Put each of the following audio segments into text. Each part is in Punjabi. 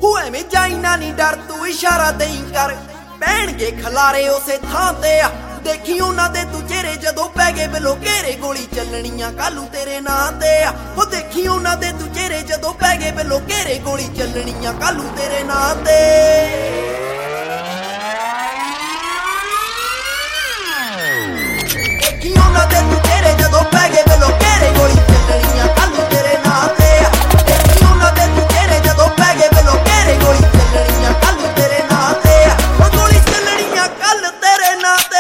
ਹੋਏ ਮੈਂ ਜਾਈਨਾ ਨੀ ਡਰ ਤੂੰ ਇਸ਼ਾਰਾ ਦੇਈ ਕਰ ਪੈਣਗੇ ਖਲਾਰੇ ਉਸੇ ਥਾਂ ਤੇ ਆ ਦੇਖੀ ਉਹਨਾਂ ਦੇ ਤੂੰ ਚਿਹਰੇ ਜਦੋਂ ਪੈ ਗਏ ਬਿਲੋ ਘੇਰੇ ਗੋਲੀ ਚੱਲਣੀਆਂ ਕਾਲੂ ਤੇਰੇ ਨਾਂ ਤੇ ਆ ਉਹ ਦੇਖੀ ਉਹਨਾਂ ਦੇ ਤੂੰ ਚਿਹਰੇ ਜਦੋਂ ਪੈ ਗਏ ਬਿਲੋ ਘੇਰੇ ਗੋਲੀ ਚੱਲਣੀਆਂ ਕਾਲੂ ਤੇਰੇ ਨਾਂ ਤੇ ਦੇਖੀ ਉਹਨਾਂ ਦੇ ਤੂੰ ਚਿਹਰੇ ਜਦੋਂ ਪੈ ਗਏ ਬਿਲੋ ਘੇਰੇ ਗੋਲੀ ਚੱਲਣੀਆਂ ਕਾਲੂ ਤੇਰੇ ਨਾਂ ਤੇ ਆ ਦੇਖੀ ਉਹਨਾਂ ਦੇ ਤੂੰ ਚਿਹਰੇ ਜਦੋਂ ਪੈ ਗਏ ਬਿਲੋ ਘੇਰੇ ਗੋਲੀ ਚੱਲਣੀਆਂ ਕਾਲੂ ਤੇਰੇ ਨਾਂ ਤੇ ਆ ਉਹ ਗੋਲੀ ਚੱਲਣੀਆਂ ਕੱਲ ਤੇਰੇ ਨਾਂ ਤੇ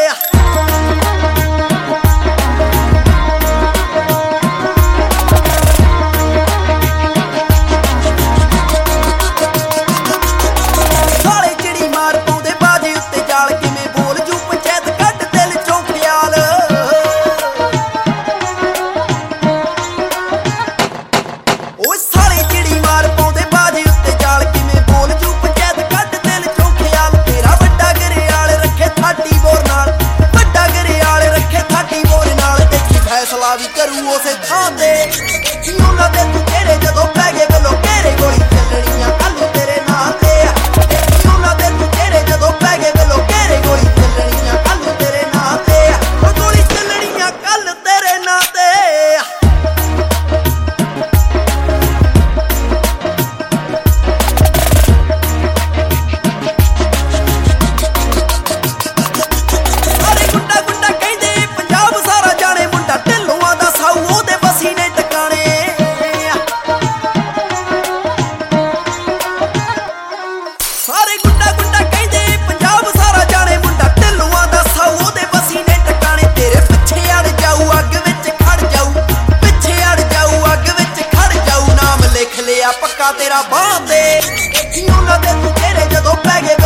ਵੀ ਕਰੂ ਉਸੇ ਥਾਂ ਤੇ ਦੇਖੀ ਉਹਨਾਂ ਦੇ ਤੂੰ ਚਿਹਰੇ ਜਦੋਂ ਪੈ ਗਏ ਬਿਲੋ ਘੇਰੇ ਗੋਲੀ ਚੱਲਣੀਆਂ ਕਾਲੂ ਤੇਰੇ ਨਾਂ ਤੇ ਆ ਦੇਖੀ ਉਹਨਾਂ ਦੇ ਤੂੰ ਚਿਹਰੇ ਜਦੋਂ ਪੈ ਗਏ ਬਿਲੋ ਘੇਰੇ ਗੋਲੀ ਚੱਲਣੀਆਂ ਕਾਲੂ ਤੇਰੇ ਨਾਂ ਤੇ ਆ ਉਹ ਗੋਲੀ ਚੱਲਣੀਆਂ ਕੱਲ ਤੇਰੇ ਨਾਂ ਤੇ ਅਰੇ ਗੁੱਡਾ ਗੁੱਡਾ ਕਹਿੰਦੇ ਪੰਜਾਬ ਸਾਰਾ ਜਾਣੇ ਮੁੰਡਾ ਪੱਕਾ ਤੇਰਾ ਬਾਂਹ ਤੇ ਦੇਖੀ ਉਹਨਾਂ ਦੇ ਤੂੰ ਚਿਹਰੇ ਜਦੋਂ ਪੈ ਗਏ